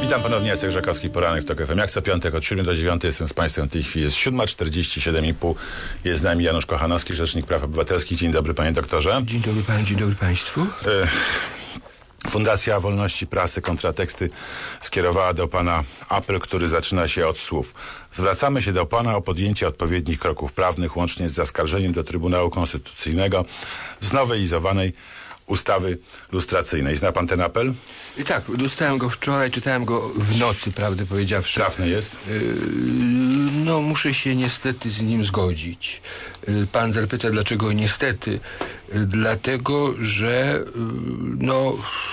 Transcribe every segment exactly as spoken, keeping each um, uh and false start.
Witam ponownie, Jacek Żakowski, Poranek w TOK F M. Jak co piątek od siódmej do dziewiątej jestem z Państwem. W tej chwili jest siódma czterdzieści siedem i pół. Jest z nami Janusz Kochanowski, Rzecznik Praw Obywatelskich. Dzień dobry, panie doktorze. Dzień dobry panu, dzień dobry państwu. Fundacja Wolności Prasy Kontrateksty skierowała do pana apel, który zaczyna się od słów: zwracamy się do pana o podjęcie odpowiednich kroków prawnych, łącznie z zaskarżeniem do Trybunału Konstytucyjnego znowelizowanej ustawy lustracyjnej. Zna pan ten apel? I tak, dostałem go wczoraj, czytałem go w nocy, prawdę powiedziawszy. Trafny jest? Yy, no, muszę się niestety z nim zgodzić. Yy, pan zapyta, dlaczego niestety? Yy, dlatego, że yy, no...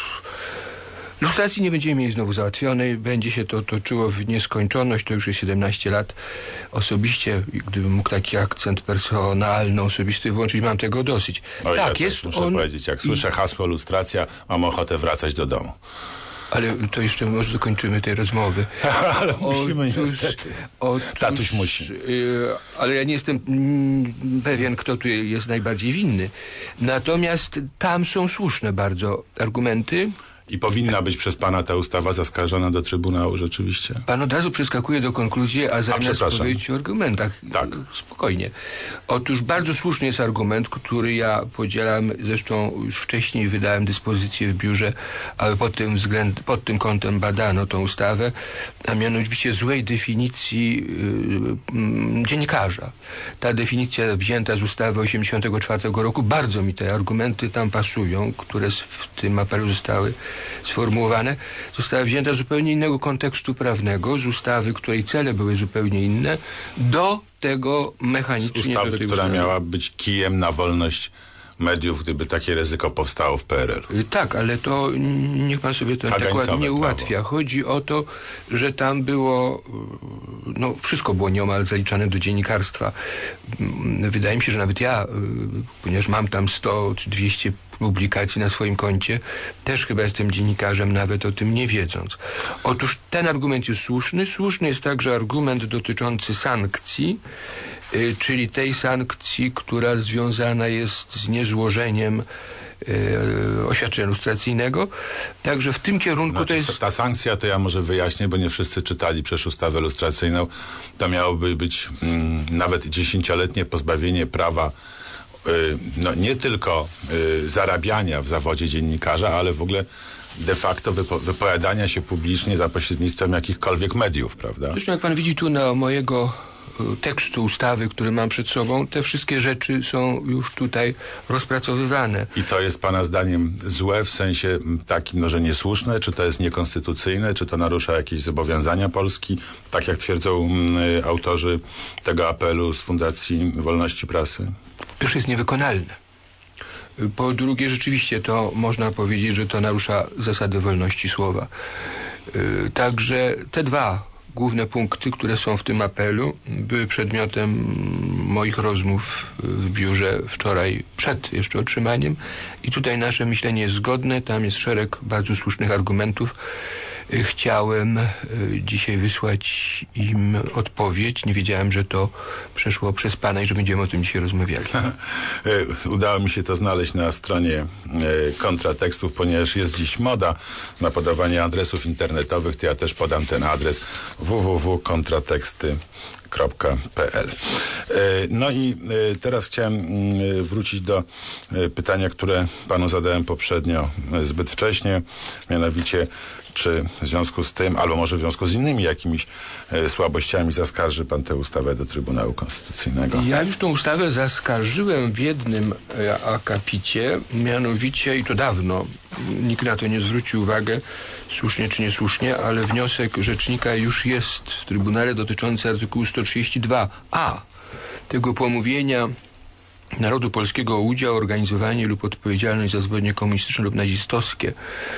lustracji nie będziemy mieli znowu załatwionej, będzie się to toczyło w nieskończoność, to już jest siedemnaście lat. Osobiście, gdybym mógł taki akcent personalny, osobisty włączyć, mam tego dosyć. Oj, tak, ja jest muszę on... powiedzieć, jak słyszę hasło lustracja, mam ochotę wracać do domu. Ale to jeszcze może dokończymy tej rozmowy. Ale musimy Otóż, niestety. Otóż, Tatuś musi. Yy, ale ja nie jestem mm, pewien, kto tu jest najbardziej winny. Natomiast tam są słuszne bardzo argumenty. I powinna być przez pana ta ustawa zaskarżona do Trybunału rzeczywiście? Pan od razu przeskakuje do konkluzji, a zamiast a powiedzieć o argumentach. Tak. Spokojnie. Otóż bardzo słuszny jest argument, który ja podzielam. Zresztą już wcześniej wydałem dyspozycję w biurze, aby pod tym, względ, pod tym kątem badano tą ustawę, a mianowicie złej definicji yy, dziennikarza. Ta definicja wzięta z ustawy osiemdziesiątego czwartego roku, bardzo mi te argumenty tam pasują, które w tym apelu zostały sformułowane, została wzięta z zupełnie innego kontekstu prawnego, z ustawy, której cele były zupełnie inne, do tego mechanicznie... Z ustawy, do tej która ustawy. miała być kijem na wolność mediów, gdyby takie ryzyko powstało w P R L. Tak, ale to niech pan sobie to tak ładnie ułatwia. Chodzi o to, że tam było, no wszystko było nieomal zaliczane do dziennikarstwa. Wydaje mi się, że nawet ja, ponieważ mam tam sto czy dwieście publikacji na swoim koncie, też chyba jestem dziennikarzem, nawet o tym nie wiedząc. Otóż ten argument jest słuszny. Słuszny jest także argument dotyczący sankcji, y, czyli tej sankcji, która związana jest z niezłożeniem y, oświadczenia lustracyjnego. Także w tym kierunku znaczy, to jest... Ta sankcja, to ja może wyjaśnię, bo nie wszyscy czytali przecież ustawę lustracyjną. To miałoby być mm, nawet dziesięcioletnie pozbawienie prawa no nie tylko y, zarabiania w zawodzie dziennikarza, ale w ogóle de facto wypo, wypowiadania się publicznie za pośrednictwem jakichkolwiek mediów, prawda? Zresztą jak pan widzi tu na mojego y, tekstu ustawy, który mam przed sobą, te wszystkie rzeczy są już tutaj rozpracowywane. I to jest pana zdaniem złe w sensie takim, no, że niesłuszne, czy to jest niekonstytucyjne, czy to narusza jakieś zobowiązania Polski, tak jak twierdzą y, autorzy tego apelu z Fundacji Wolności Prasy? Pierwsze jest niewykonalne. Po drugie, rzeczywiście to można powiedzieć, że to narusza zasady wolności słowa. Yy, także te dwa główne punkty, które są w tym apelu, były przedmiotem moich rozmów w biurze wczoraj przed jeszcze otrzymaniem i tutaj nasze myślenie jest zgodne, tam jest szereg bardzo słusznych argumentów. Chciałem dzisiaj wysłać im odpowiedź. Nie wiedziałem, że to przeszło przez pana i że będziemy o tym dzisiaj rozmawiali. Udało mi się to znaleźć na stronie kontratekstów, ponieważ jest dziś moda na podawanie adresów internetowych, to ja też podam ten adres w w w kropka kontrateksty kropka p l. No i teraz chciałem wrócić do pytania, które panu zadałem poprzednio zbyt wcześnie, mianowicie czy w związku z tym, albo może w związku z innymi jakimiś e, słabościami zaskarży pan tę ustawę do Trybunału Konstytucyjnego? Ja już tę ustawę zaskarżyłem w jednym e, akapicie, mianowicie, i to dawno, nikt na to nie zwrócił uwagi, słusznie czy niesłusznie, ale wniosek rzecznika już jest w Trybunale dotyczący artykułu sto trzydzieści dwa a, tego pomówienia narodu polskiego o udział, organizowanie lub odpowiedzialność za zbrodnie komunistyczne lub nazistowskie.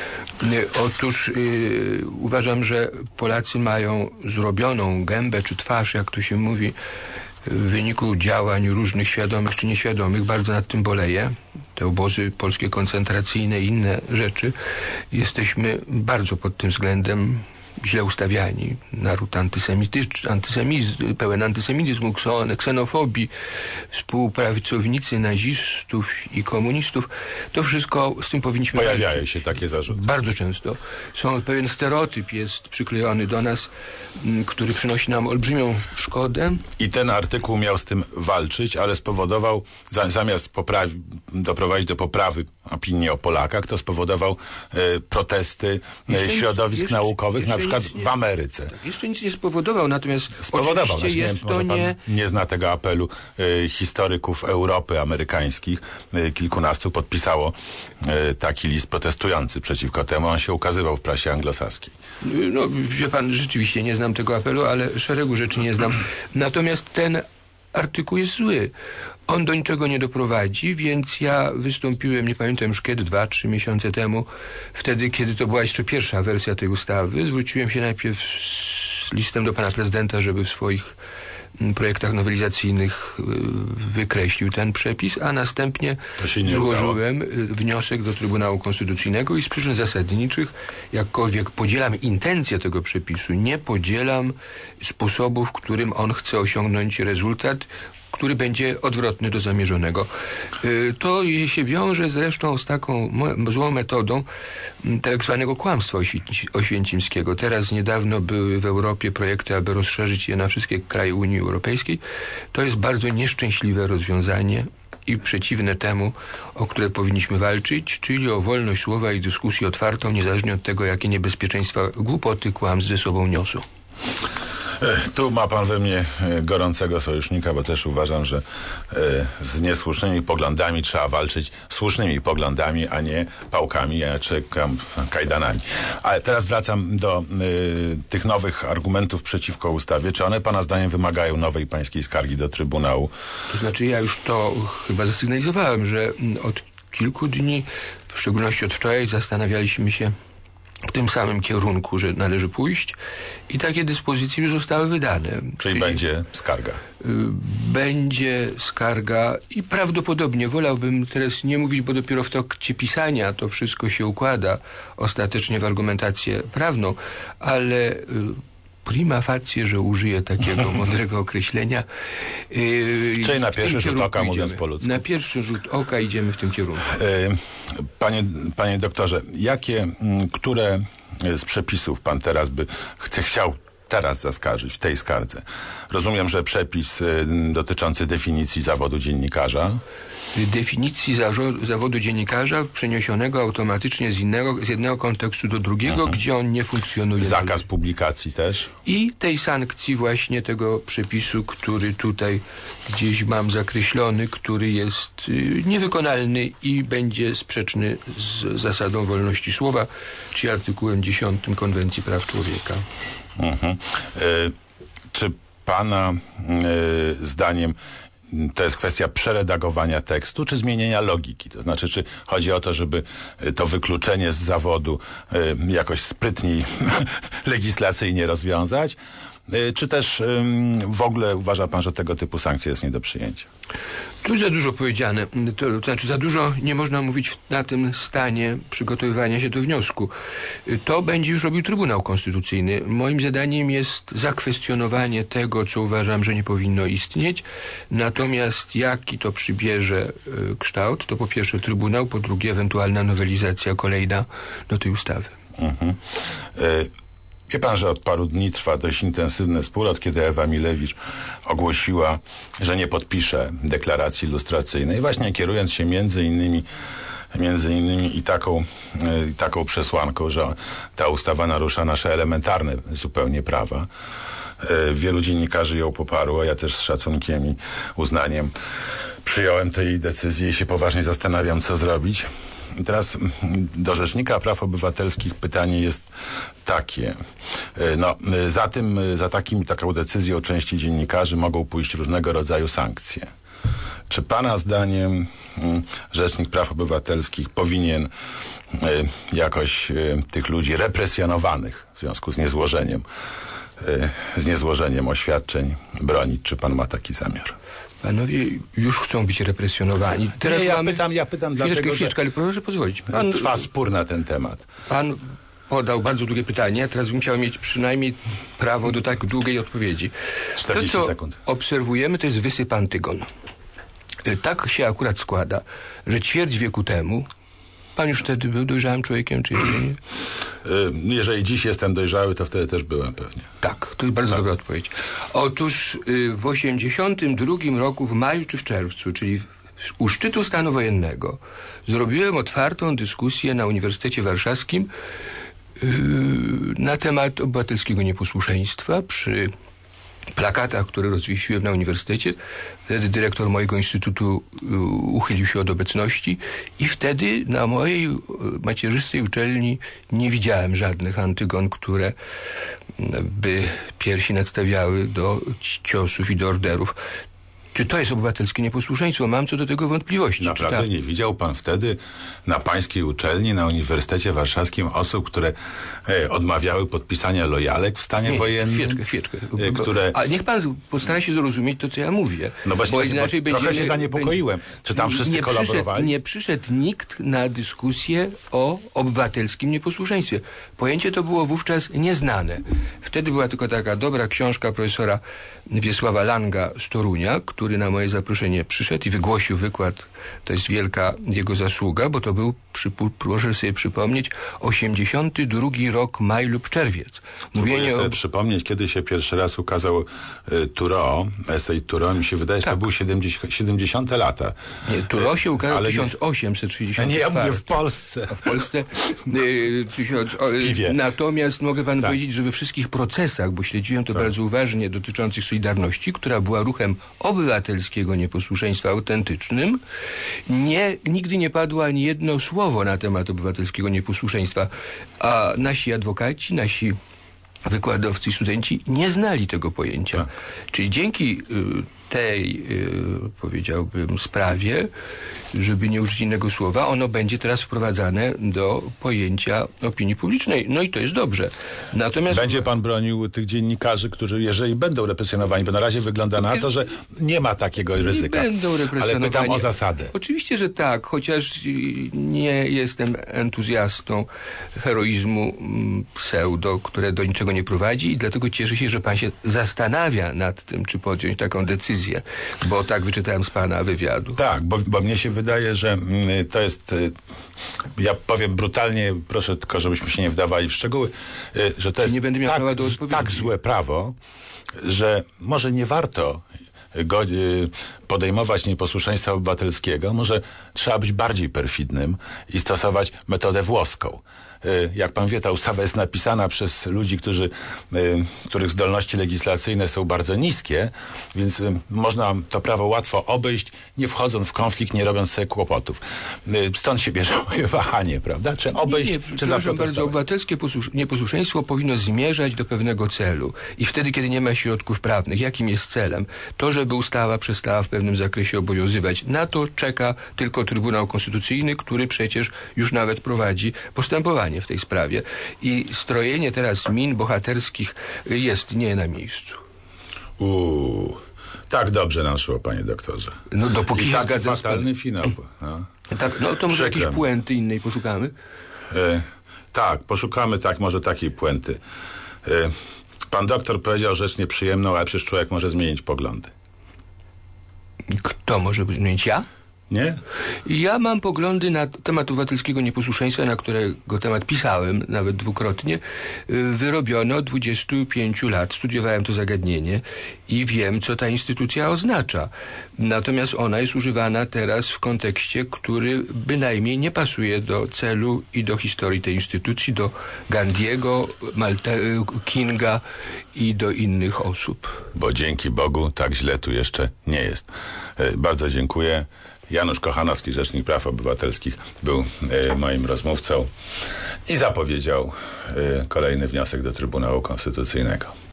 Otóż yy, uważam, że Polacy mają zrobioną gębę czy twarz, jak to się mówi, w wyniku działań różnych świadomych czy nieświadomych. Bardzo nad tym boleję. Te obozy polskie koncentracyjne i inne rzeczy. Jesteśmy bardzo pod tym względem źle ustawiani, naród antysemityczny, antysemityzm, pełen antysemityzmu, ksenofobii, współpracownicy nazistów i komunistów, to wszystko z tym powinniśmy Pojawiają walczyć. się takie zarzuty. Bardzo często. Są, pewien stereotyp jest przyklejony do nas, m, który przynosi nam olbrzymią szkodę. I ten artykuł miał z tym walczyć, ale spowodował, za, zamiast poprawi, doprowadzić do poprawy opinii o Polakach, to spowodował e, protesty e, Jeszcze nic- środowisk jeszcze- naukowych, jeszcze na przykład nic nie- w Ameryce. Jeszcze nic nie spowodował, natomiast Spowodował. oczywiście Znaczy, jest nie, to może pan nie... nie zna tego apelu e, historyków Europy amerykańskich. E, kilkunastu podpisało e, taki list protestujący przeciwko temu. On się ukazywał w prasie anglosaskiej. No, wie pan, rzeczywiście nie znam tego apelu, ale szeregu rzeczy nie znam. Natomiast ten artykuł jest zły. On do niczego nie doprowadzi, więc ja wystąpiłem, nie pamiętam już kiedy, dwa, trzy miesiące temu, wtedy, kiedy to była jeszcze pierwsza wersja tej ustawy. Zwróciłem się najpierw z listem do pana prezydenta, żeby w swoich mm, projektach nowelizacyjnych y, wykreślił ten przepis, a następnie To się nie złożyłem y, wniosek do Trybunału Konstytucyjnego i z przyczyn zasadniczych, jakkolwiek podzielam intencję tego przepisu, nie podzielam sposobu, w którym on chce osiągnąć rezultat, który będzie odwrotny do zamierzonego. Y, To się wiąże zresztą z taką mo- złą metodą m, tak zwanego kłamstwa oświęci- oświęcimskiego. Teraz niedawno były w Europie projekty, aby rozszerzyć je na wszystkie kraje Unii Europejskiej. To jest bardzo nieszczęśliwe rozwiązanie i przeciwne temu, o które powinniśmy walczyć, czyli o wolność słowa i dyskusję otwartą, niezależnie od tego, jakie niebezpieczeństwa głupoty, kłamstw ze sobą niosą. Tu ma pan we mnie e, gorącego sojusznika, bo też uważam, że e, z niesłusznymi poglądami trzeba walczyć słusznymi poglądami, a nie pałkami czy kam, kajdanami. Ale teraz wracam do e, tych nowych argumentów przeciwko ustawie. Czy one pana zdaniem wymagają nowej pańskiej skargi do Trybunału? To znaczy ja już to chyba zasygnalizowałem, że mm, od kilku dni, w szczególności od wczoraj, zastanawialiśmy się w tym samym kierunku, że należy pójść i takie dyspozycje już zostały wydane. Czyli będzie skarga? y, Będzie skarga i prawdopodobnie, wolałbym teraz nie mówić, bo dopiero w trakcie pisania to wszystko się układa ostatecznie w argumentację prawną, ale y, prima facie, że użyję takiego mądrego określenia. Yy, Czyli na w tym pierwszy rzut kierunku oka, mówiąc idziemy. po ludzku. Na pierwszy rzut oka idziemy w tym kierunku. E, Panie, panie doktorze, jakie, m, które z przepisów pan teraz by chce, chciał teraz zaskarżyć w tej skardze? Rozumiem, że przepis y, dotyczący definicji zawodu dziennikarza. Definicji zażo- zawodu dziennikarza przeniesionego automatycznie z innego, z jednego kontekstu do drugiego, Mhm. gdzie on nie funkcjonuje. Zakaz dalej. publikacji też. I tej sankcji właśnie tego przepisu, który tutaj gdzieś mam zakreślony, który jest y, niewykonalny i będzie sprzeczny z zasadą wolności słowa, czy artykułem dziesiątym Konwencji Praw Człowieka. Mhm. E, czy pana e, zdaniem to jest kwestia przeredagowania tekstu, czy zmienienia logiki? To znaczy, czy chodzi o to, żeby to wykluczenie z zawodu e, jakoś sprytniej legislacyjnie rozwiązać? E, czy też e, w ogóle uważa pan, że tego typu sankcja jest nie do przyjęcia? Tu za dużo powiedziane. To, to znaczy za dużo nie można mówić w, na tym stanie przygotowywania się do wniosku. To będzie już robił Trybunał Konstytucyjny. Moim zadaniem jest zakwestionowanie tego, co uważam, że nie powinno istnieć. Natomiast jaki to przybierze y, kształt, to po pierwsze Trybunał, po drugie ewentualna nowelizacja kolejna do tej ustawy. Mhm. E, Wie pan, że od paru dni trwa dość intensywny spór, od kiedy Ewa Milewicz ogłosiła, że nie podpisze deklaracji lustracyjnej, właśnie kierując się między innymi między innymi i taką, i taką przesłanką, że ta ustawa narusza nasze elementarne zupełnie prawa. Wielu dziennikarzy ją poparło, ja też z szacunkiem i uznaniem przyjąłem tę jej decyzję i się poważnie zastanawiam, co zrobić. I teraz do Rzecznika Praw Obywatelskich pytanie jest takie. No, za tym, za takim, taką decyzją części dziennikarzy mogą pójść różnego rodzaju sankcje. Czy pana zdaniem Rzecznik Praw Obywatelskich powinien jakoś tych ludzi represjonowanych w związku z niezłożeniem, z niezłożeniem oświadczeń bronić? Czy pan ma taki zamiar? Panowie już chcą być represjonowani. Teraz Nie, ja mamy... pytam, ja pytam Chwileczkę, dlatego, chwileczkę, ale proszę pozwolić. Pan, trwa spór na ten temat. Pan podał bardzo długie pytanie, a teraz bym chciał mieć przynajmniej prawo do tak długiej odpowiedzi. czterdzieści to, co sekund. obserwujemy, to jest wysyp Antygon. Tak się akurat składa, że ćwierć wieku temu, pan już wtedy był dojrzałym człowiekiem, czy jeszcze nie? Jeżeli dziś jestem dojrzały, to wtedy też byłem pewnie. Tak, to jest bardzo tak. dobra odpowiedź. Otóż w osiemdziesiątym drugim roku, w maju czy w czerwcu, czyli u szczytu stanu wojennego, zrobiłem otwartą dyskusję na Uniwersytecie Warszawskim yy, na temat obywatelskiego nieposłuszeństwa przy plakatach, które rozwiesiłem na uniwersytecie. Wtedy dyrektor mojego instytutu yy, uchylił się od obecności i wtedy na mojej yy, macierzystej uczelni nie widziałem żadnych Antygon, które by piersi nadstawiały do ciosów i do orderów. Czy to jest obywatelskie nieposłuszeństwo? Mam co do tego wątpliwości. Naprawdę tak? nie widział pan wtedy na pańskiej uczelni, na Uniwersytecie Warszawskim osób, które e, odmawiały podpisania lojalek w stanie nie, wojennym? Chwileczkę, chwileczkę. E, które... A niech pan postara się zrozumieć to, co ja mówię. No właśnie, bo właśnie inaczej bo będziemy, trochę się zaniepokoiłem. Czy tam wszyscy nie kolaborowali? Przyszedł, nie przyszedł nikt na dyskusję o obywatelskim nieposłuszeństwie. Pojęcie to było wówczas nieznane. Wtedy była tylko taka dobra książka profesora Wiesława Langa z Torunia, który na moje zaproszenie przyszedł i wygłosił wykład. To jest wielka jego zasługa, bo to był, proszę sobie przypomnieć, osiemdziesiąty drugi rok, maj lub czerwiec. Mówienie sobie o... przypomnieć, kiedy się pierwszy raz ukazał y, Turo, esej Turo, mi się wydaje, że tak. to były siedemdziesiąte lata. Nie, Turo się ukazał w Ale tysiąc osiemset sześćdziesiątym czwartym. Nie, ja mówię w Polsce. A w Polsce y, tysiąc, o, w natomiast mogę panu tak. powiedzieć, że we wszystkich procesach, bo śledziłem to tak. bardzo uważnie, dotyczących Solidarności, która była ruchem obywatelskiego nieposłuszeństwa autentycznym, nie, nigdy nie padło ani jedno słowo na temat obywatelskiego nieposłuszeństwa, a nasi adwokaci, nasi wykładowcy i studenci nie znali tego pojęcia. Tak. Czyli dzięki y, tej, y, powiedziałbym, sprawie, żeby nie użyć innego słowa, ono będzie teraz wprowadzane do pojęcia opinii publicznej. No i to jest dobrze. Natomiast... Będzie pan bronił tych dziennikarzy, którzy, jeżeli będą represjonowani, bo na razie wygląda na to, że nie ma takiego ryzyka. Nie będą represjonowani. Ale pytam o zasadę. Oczywiście, że tak, chociaż nie jestem entuzjastą heroizmu pseudo, które do niczego nie prowadzi i dlatego cieszę się, że pan się zastanawia nad tym, czy podjąć taką decyzję, bo tak wyczytałem z pana wywiadu. Tak, bo, bo mnie się wydaje, że mm, to jest, y, ja powiem brutalnie, proszę tylko, żebyśmy się nie wdawali w szczegóły, y, że to jest nie będę miał tak, do tak złe prawo, że może nie warto go, y, podejmować nieposłuszeństwa obywatelskiego, może trzeba być bardziej perfidnym i stosować metodę włoską. Jak pan wie, ta ustawa jest napisana przez ludzi, którzy, których zdolności legislacyjne są bardzo niskie, więc można to prawo łatwo obejść, nie wchodząc w konflikt, nie robiąc sobie kłopotów. Stąd się bierze moje wahanie, prawda? Czy obejść, nie, nie, czy zaprotestować? Bardzo, obywatelskie nieposłuszeństwo powinno zmierzać do pewnego celu. I wtedy, kiedy nie ma środków prawnych, jakim jest celem? To, żeby ustawa przestała w pewnym zakresie obowiązywać. Na to czeka tylko Trybunał Konstytucyjny, który przecież już nawet prowadzi postępowanie w tej sprawie. I strojenie teraz min bohaterskich jest nie na miejscu. Uuu, tak dobrze nam szło, panie doktorze. No dopóki I się zgadzam z fatalny finał. No. Tak, no to może jakieś puenty innej poszukamy? E, tak, poszukamy tak, może takiej puenty. E, pan doktor powiedział rzecz nieprzyjemną, ale przecież człowiek może zmienić poglądy. Kto może zmienić? Ja? Nie? Ja mam poglądy na temat obywatelskiego nieposłuszeństwa, na którego temat pisałem nawet dwukrotnie, wyrobione od dwudziestu pięciu lat. Studiowałem to zagadnienie i wiem, co ta instytucja oznacza. Natomiast ona jest używana teraz w kontekście, który bynajmniej nie pasuje do celu i do historii tej instytucji, do Gandhiego, Malte- Kinga i do innych osób. Bo dzięki Bogu tak źle tu jeszcze nie jest. Bardzo dziękuję. Janusz Kochanowski, Rzecznik Praw Obywatelskich, był y, moim rozmówcą i zapowiedział y, kolejny wniosek do Trybunału Konstytucyjnego.